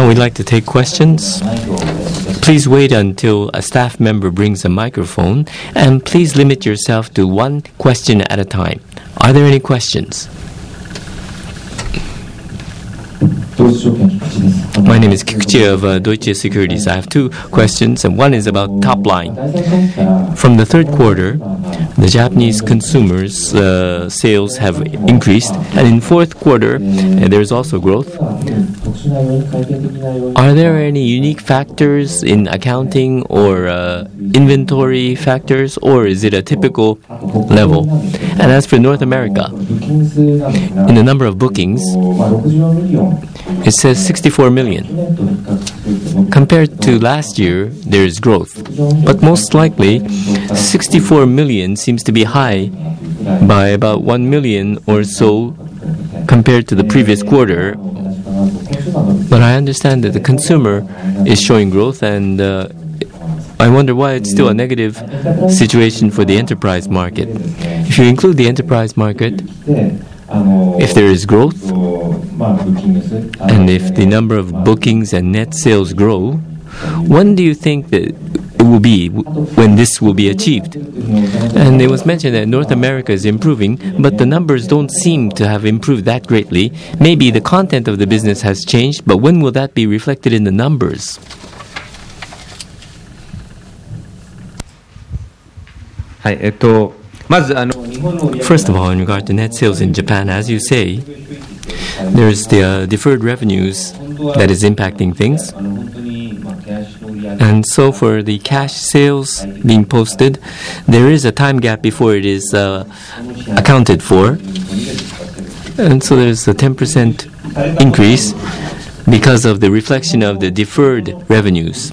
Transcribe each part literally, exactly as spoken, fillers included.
Now we'd like to take questions. Please wait until a staff member brings a microphone, and please limit yourself to one question at a time. Are there any questions? My name is Kikuchi of uh, Deutsche Securities. I have two questions, and one is about top line. From the third quarter, the Japanese consumers' uh, sales have increased, and in fourth quarter, uh, there is also growth. Are there any unique factors in accounting or uh, inventory factors, or is it a typical level? And as for North America, in the number of bookings, it says sixty-four million. Compared to last year, there is growth. But most likely, sixty-four million seems to be high by about one million or so compared to the previous quarter. But I understand that the consumer is showing growth, and uh, I wonder why it's still a negative situation for the enterprise market. If you include the enterprise market, if there is growth, and if the number of bookings and net sales grow, when do you think that it will be, when this will be achieved? And it was mentioned that North America is improving, but the numbers don't seem to have improved that greatly. Maybe the content of the business has changed, but when will that be reflected in the numbers? First of all, in regard to net sales in Japan, as you say, there's the uh, deferred revenues that is impacting things. And so for the cash sales being posted, there is a time gap before it is uh, accounted for. And so there's a ten percent increase because of the reflection of the deferred revenues.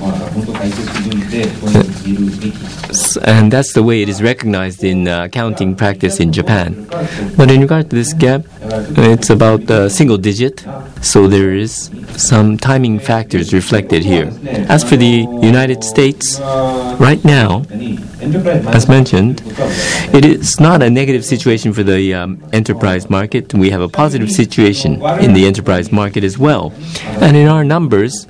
And that's the way it is recognized in uh, accounting practice in Japan. But in regard to this gap, it's about uh, single digit, so there is some timing factors reflected here. As for the United States, right now, as mentioned, it is not a negative situation for the um, enterprise market. We have a positive situation in the enterprise market as well. And in our numbers,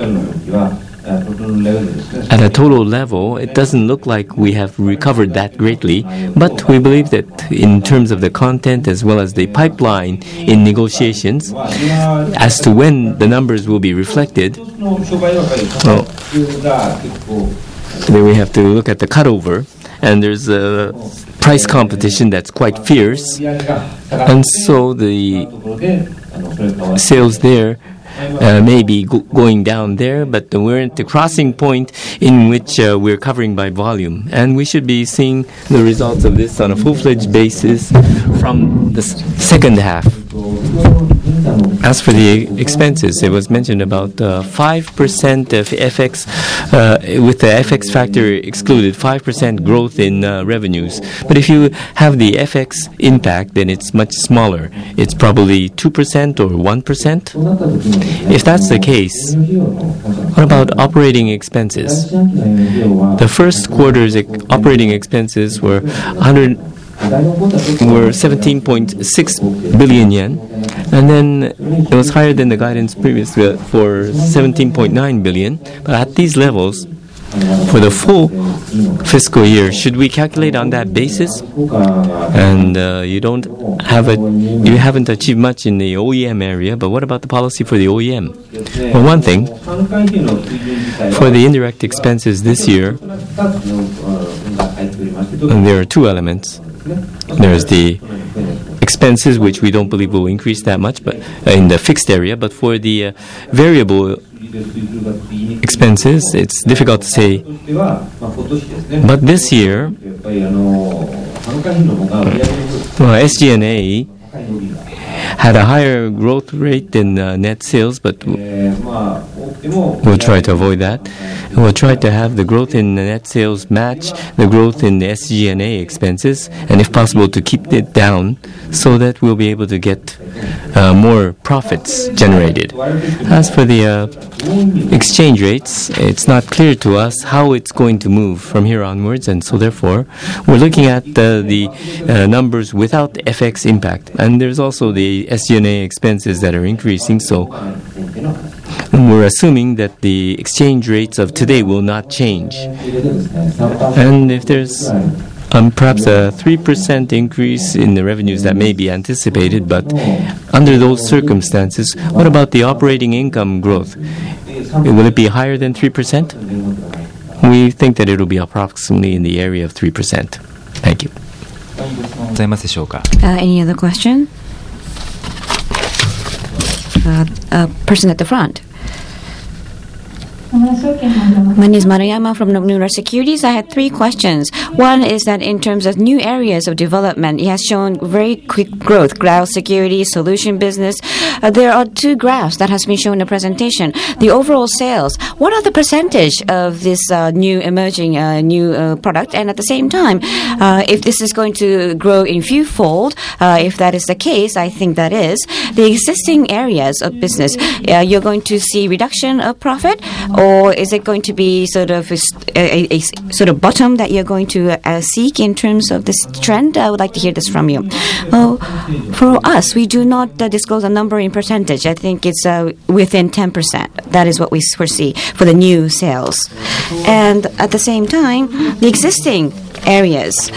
at a total level, it doesn't look like we have recovered that greatly, but we believe that in terms of the content as well as the pipeline in negotiations, as to when the numbers will be reflected, well, then we have to look at the cutover, and there's a price competition that's quite fierce, and so the sales there Uh, may be go- going down there, but we're at the crossing point in which uh, we're covering by volume. And we should be seeing the results of this on a full-fledged basis from the s- second half. As for the expenses, it was mentioned about uh, five percent of F X, uh, with the F X factor excluded, five percent growth in uh, revenues. But if you have the F X impact, then it's much smaller. It's probably two percent or one percent. If that's the case, what about operating expenses? The first quarter's ec- operating expenses were one hundred were seventeen point six billion yen, and then it was higher than the guidance previously for seventeen point nine billion. But at these levels, for the full fiscal year, should we calculate on that basis? And uh, you don't have a, you haven't achieved much in the O E M area, but what about the policy for the O E M? Well, one thing, for the indirect expenses this year, there are two elements. There's the expenses, which we don't believe will increase that much, but uh, in the fixed area. But for the uh, variable expenses, it's difficult to say. But this year, well, S G and A had a higher growth rate than uh, net sales, but we'll try to avoid that. We'll try to have the growth in the net sales match the growth in the S G and A expenses, and if possible to keep it down so that we'll be able to get uh, more profits generated. As for the uh, exchange rates, it's not clear to us how it's going to move from here onwards, and so therefore we're looking at uh, the uh, numbers without F X impact. And there's also the the S G and A expenses that are increasing. So we're assuming that the exchange rates of today will not change. And if there's um, perhaps a three percent increase in the revenues that may be anticipated, but under those circumstances, what about the operating income growth? Will it be higher than three percent? We think that it will be approximately in the area of three percent. Thank you. Uh, any other question? Uh, a person at the front. My name is Maruyama from Nomura Securities. I had three questions. One is that in terms of new areas of development, it has shown very quick growth. Cloud security, solution business. Uh, there are two graphs that has been shown in the presentation. The overall sales. What are the percentage of this uh, new emerging uh, new uh, product? And at the same time, uh, if this is going to grow in few-fold, uh, if that is the case, I think that is, the existing areas of business, uh, you're going to see reduction of profit, or is it going to be sort of a, a, a sort of bottom that you're going to uh, seek in terms of this trend? I would like to hear this from you. Well, for us, we do not uh, disclose a number in percentage. I think it's uh, within ten percent. That is what we foresee for the new sales. And at the same time, the existing areas,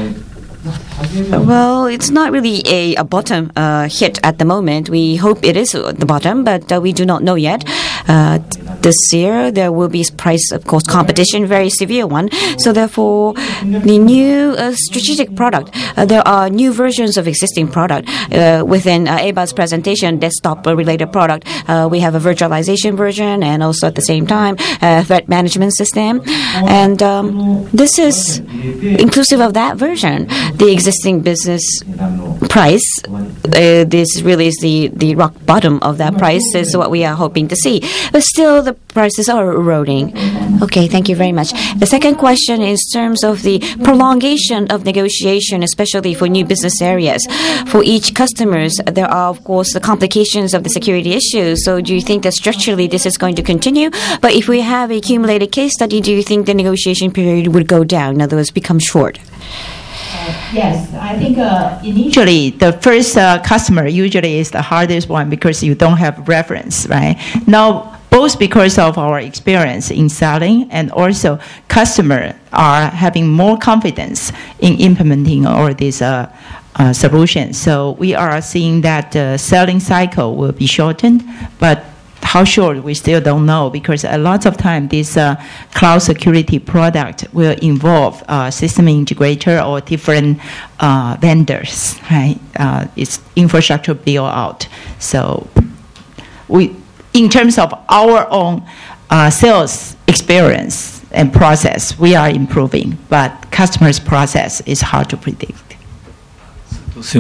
well, it's not really a, a bottom uh, hit at the moment. We hope it is the bottom, but uh, we do not know yet. Uh, this year, there will be price, of course, competition, very severe one. So therefore, the new uh, strategic product, uh, there are new versions of existing product. Uh, within uh, Eba's presentation, desktop-related product, uh, we have a virtualization version and also at the same time, a threat management system. And um, this is inclusive of that version. The existing business price, uh, this really is the, the rock bottom of that price, is what we are hoping to see. But still, the prices are eroding. Okay, thank you very much. The second question is in terms of the prolongation of negotiation, especially for new business areas. For each customers, there are, of course, the complications of the security issues. So do you think that structurally this is going to continue? But if we have a accumulated case study, do you think the negotiation period would go down? In other words, become short? Yes, I think uh, initially the first uh, customer usually is the hardest one because you don't have reference, right? Now, both because of our experience in selling and also customer are having more confidence in implementing all these uh, uh, solutions. So we are seeing that the selling cycle will be shortened, but how short, we still don't know, because a lot of time this uh, cloud security product will involve uh, system integrator or different uh, vendors, right? Uh, it's infrastructure build out. So we, in terms of our own uh, sales experience and process, we are improving, but customers' process is hard to predict. And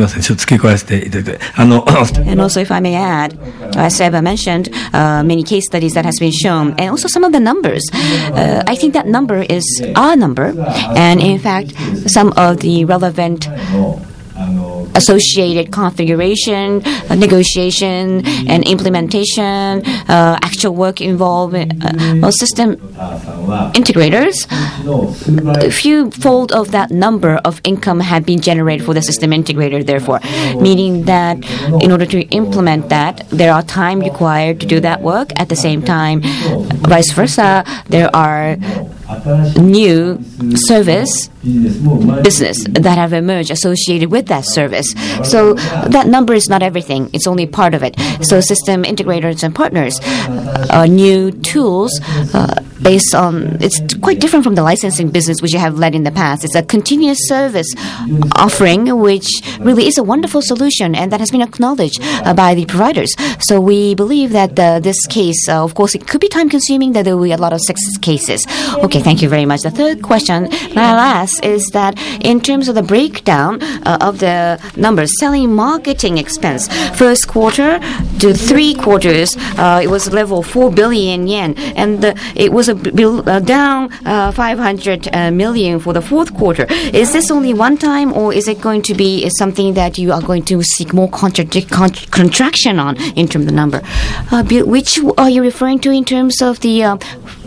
also, if I may add, as Eva mentioned, uh, many case studies that has been shown, and also some of the numbers. Uh, I think that number is our number, and in fact, some of the relevant associated configuration, uh, negotiation, and implementation, uh, actual work involved, uh, well, system integrators, a few fold of that number of income had been generated for the system integrator, therefore, meaning that in order to implement that, there are time required to do that work. At the same time, vice versa, there are new service business that have emerged associated with that service. So that number is not everything. It's only part of it. So system integrators and partners are new tools uh, based on, it's quite different from the licensing business which you have led in the past. It's a continuous service offering which really is a wonderful solution, and that has been acknowledged uh, by the providers. So we believe that uh, this case, uh, of course, it could be time consuming, that there will be a lot of success cases. Okay, thank you very much. The third question that I'll ask is that in terms of the breakdown uh, of the numbers, selling marketing expense, first quarter to three quarters, uh, it was level four billion yen, and uh, it was a bill, uh, down uh, five hundred uh, million for the fourth quarter. Is this only one time, or is it going to be something that you are going to seek more contradic- con- contraction on in terms of the number? Uh, which are you referring to in terms of the uh,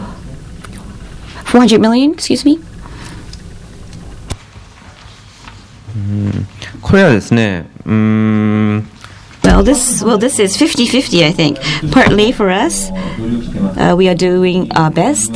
four hundred million, excuse me? うん、これはですね、うーん Well, this well this is fifty-fifty, I think. Partly for us, uh, we are doing our best.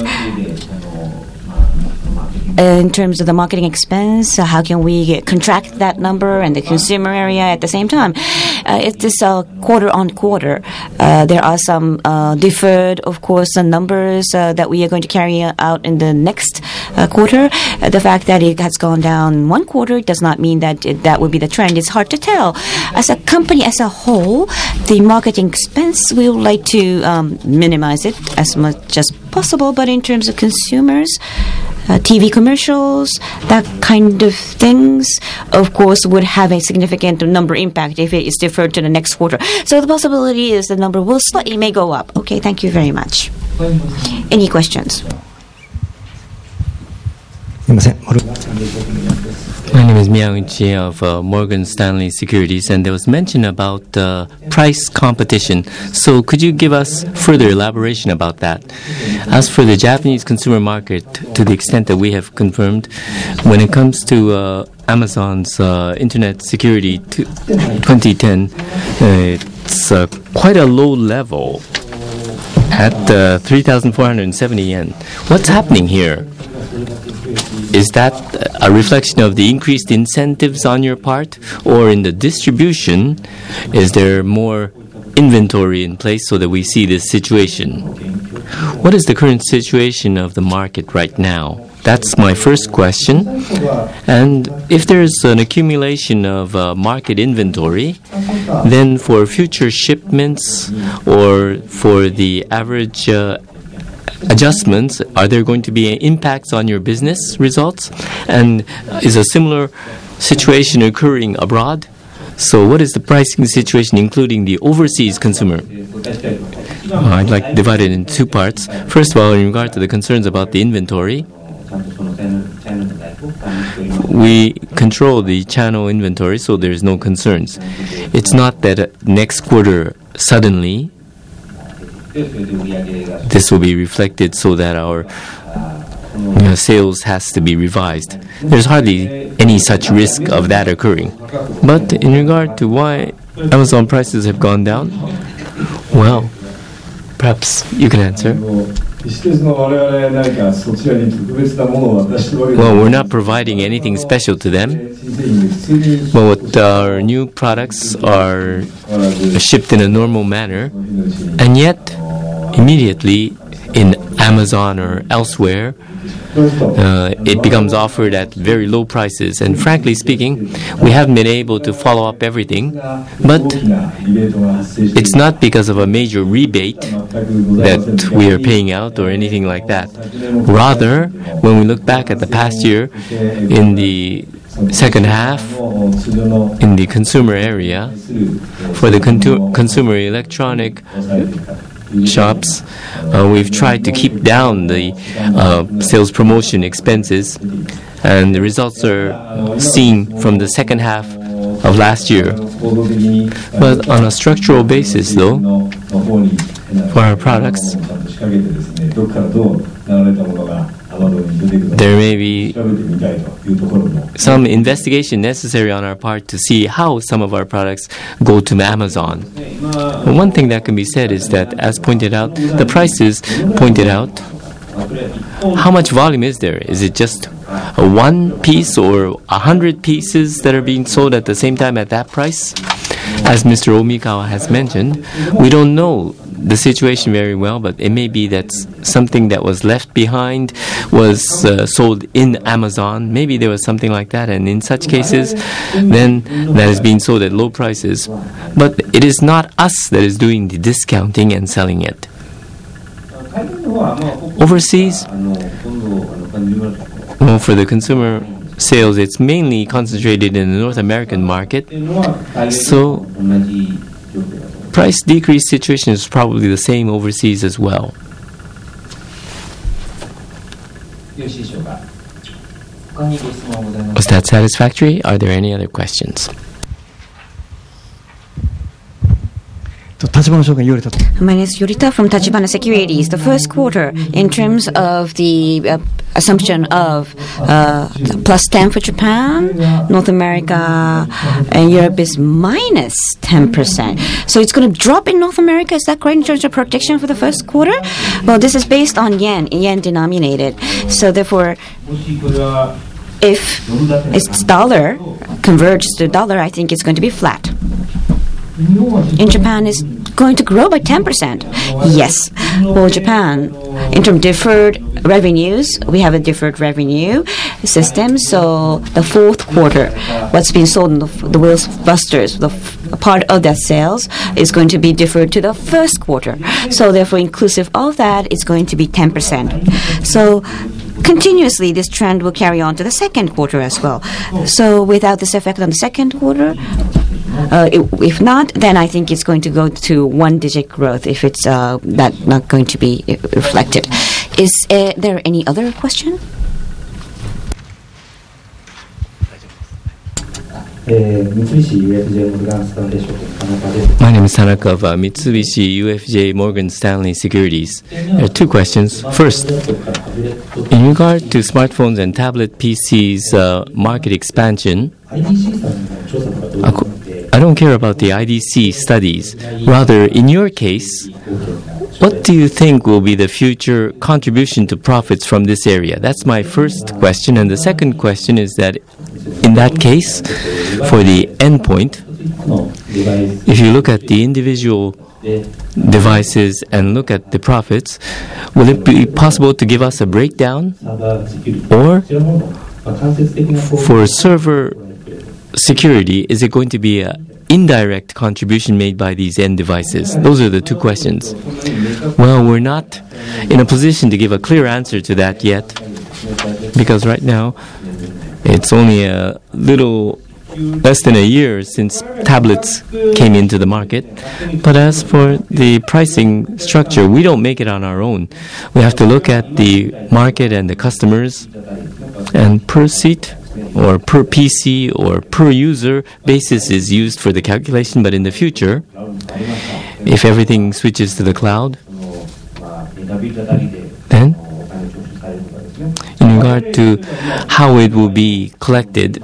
In terms of the marketing expense, uh, how can we get, contract that number and the consumer area at the same time? Uh, it is uh, quarter on quarter. Uh, there are some uh, deferred, of course, uh, numbers uh, that we are going to carry out in the next uh, quarter. Uh, the fact that it has gone down one quarter does not mean that it, that would be the trend. It's hard to tell. As a company as a whole, the marketing expense, we would like to um, minimize it as much as possible, but in terms of consumers, Uh, T V commercials, that kind of things, of course, would have a significant number impact if it is deferred to the next quarter. So the possibility is the number will slightly may go up. Okay, thank you very much. Any questions? My name is Miyaguchi of uh, Morgan Stanley Securities, and there was mention about uh, price competition. So could you give us further elaboration about that? As for the Japanese consumer market, to the extent that we have confirmed, when it comes to uh, Amazon's uh, Internet Security twenty ten, uh, it's uh, quite a low level at uh, three thousand four hundred seventy yen. What's happening here? Is that a reflection of the increased incentives on your part? Or in the distribution, is there more inventory in place so that we see this situation? What is the current situation of the market right now? That's my first question. And if there's an accumulation of uh, market inventory, then for future shipments or for the average uh, adjustments, are there going to be impacts on your business results? And is a similar situation occurring abroad? So what is the pricing situation, including the overseas consumer? Uh, I'd like to divide it into two parts. First of all, in regard to the concerns about the inventory, we control the channel inventory, so there's no concerns. It's not that uh, next quarter suddenly this will be reflected so that our you know, sales has to be revised. There's hardly any such risk of that occurring. But in regard to why Amazon prices have gone down, well, perhaps you can answer. Well, we're not providing anything special to them. Well, what our new products are shipped in a normal manner, and yet immediately in Amazon or elsewhere, uh, it becomes offered at very low prices. And frankly speaking, we haven't been able to follow up everything. But it's not because of a major rebate that we are paying out or anything like that. Rather, when we look back at the past year, in the second half, in the consumer area, for the con- consumer electronic shops, uh, we've tried to keep down the uh, sales promotion expenses, and the results are seen from the second half of last year. But on a structural basis, though, for our products, there may be some investigation necessary on our part to see how some of our products go to Amazon. One thing that can be said is that, as pointed out, the prices pointed out, how much volume is there? Is it just a one piece or a hundred pieces that are being sold at the same time at that price? As Mister Omikawa has mentioned, we don't know the situation very well, but it may be that something that was left behind was uh, sold in Amazon. Maybe there was something like that, and in such cases, then that is being sold at low prices. But it is not us that is doing the discounting and selling it. Overseas, well, for the consumer sales, it's mainly concentrated in the North American market. So, price decrease situation is probably the same overseas as well. Was that satisfactory? Are there any other questions? My name is Yorita from Tachibana Securities. The first quarter, in terms of the uh, assumption of uh, plus ten for Japan, North America, and Europe is minus ten percent. So it's going to drop in North America. Is that correct in terms of projection for the first quarter? Well, this is based on yen, yen denominated. So therefore, if it's dollar converges to dollar, I think it's going to be flat. In Japan, it's going to grow by ten percent. Yes. Well, Japan, in terms of deferred revenues, we have a deferred revenue system. So the fourth quarter, what's been sold in the, the Wheels Busters, the f- part of that sales is going to be deferred to the first quarter. So therefore, inclusive of that, it's going to be ten percent. So continuously, this trend will carry on to the second quarter as well. So without this effect on the second quarter, Uh, if not, then I think it's going to go to one-digit growth if it's uh, that not going to be reflected. Is uh, there any other question? My name is Tanaka of uh, Mitsubishi U F J Morgan Stanley Securities. There are two questions. First, in regard to smartphones and tablet P Cs uh, market expansion, I don't care about the I D C studies. Rather, in your case, what do you think will be the future contribution to profits from this area? That's my first question. And the second question is that in that case, for the endpoint, if you look at the individual devices and look at the profits, will it be possible to give us a breakdown? Or for server security, is it going to be an indirect contribution made by these end devices? Those are the two questions. Well, we're not in a position to give a clear answer to that yet, because right now it's only a little less than a year since tablets came into the market. But as for the pricing structure, we don't make it on our own. We have to look at the market and the customers, and per seat or per P C or per user basis is used for the calculation. But in the future, if everything switches to the cloud, then in regard to how it will be collected,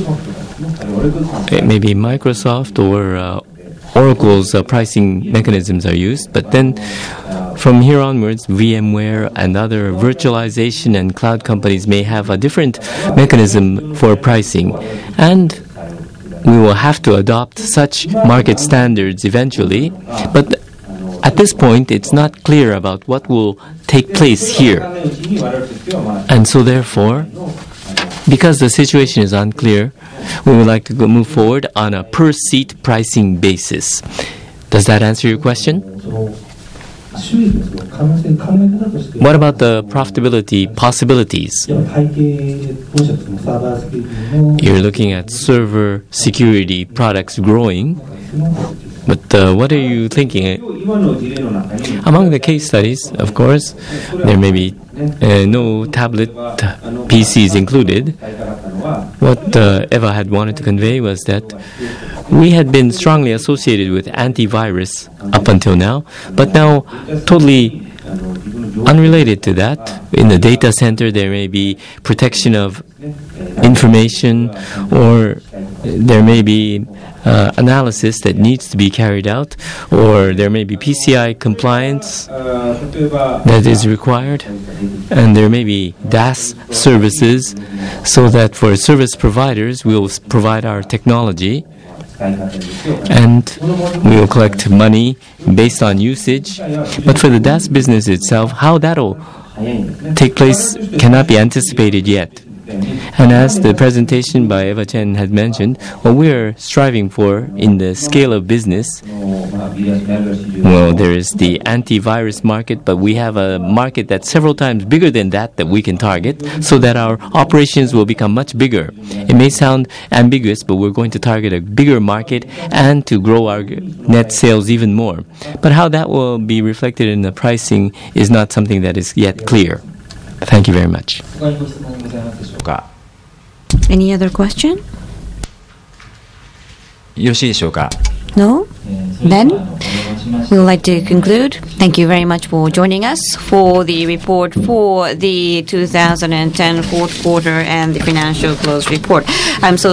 maybe Microsoft or uh, Oracle's uh, pricing mechanisms are used, but then from here onwards, VMware and other virtualization and cloud companies may have a different mechanism for pricing, and we will have to adopt such market standards eventually. But at this point, it's not clear about what will take place here. And so therefore, because the situation is unclear, we would like to go move forward on a per-seat pricing basis. Does that answer your question? What about the profitability possibilities? You're looking at server security products growing, but uh, what are you thinking? Among the case studies, of course, there may be uh, no tablet P Cs included. What uh, Eva had wanted to convey was that we had been strongly associated with antivirus up until now, but now totally unrelated to that. In the data center, there may be protection of information, or there may be uh, analysis that needs to be carried out, or there may be P C I compliance that is required, and there may be D A S services, so that for service providers, we will provide our technology, and we will collect money based on usage. But for the D A S business itself, how that will take place cannot be anticipated yet. And as the presentation by Eva Chen had mentioned, what we are striving for in the scale of business, well, there is the antivirus market, but we have a market that's several times bigger than that that we can target, so that our operations will become much bigger. It may sound ambiguous, but we're going to target a bigger market and to grow our net sales even more. But how that will be reflected in the pricing is not something that is yet clear. Thank you very much. Any other question? よろしいでしょうか。 No? Then we would like to conclude. Thank you very much for joining us for the report for the two thousand ten fourth quarter and the financial close report. I'm so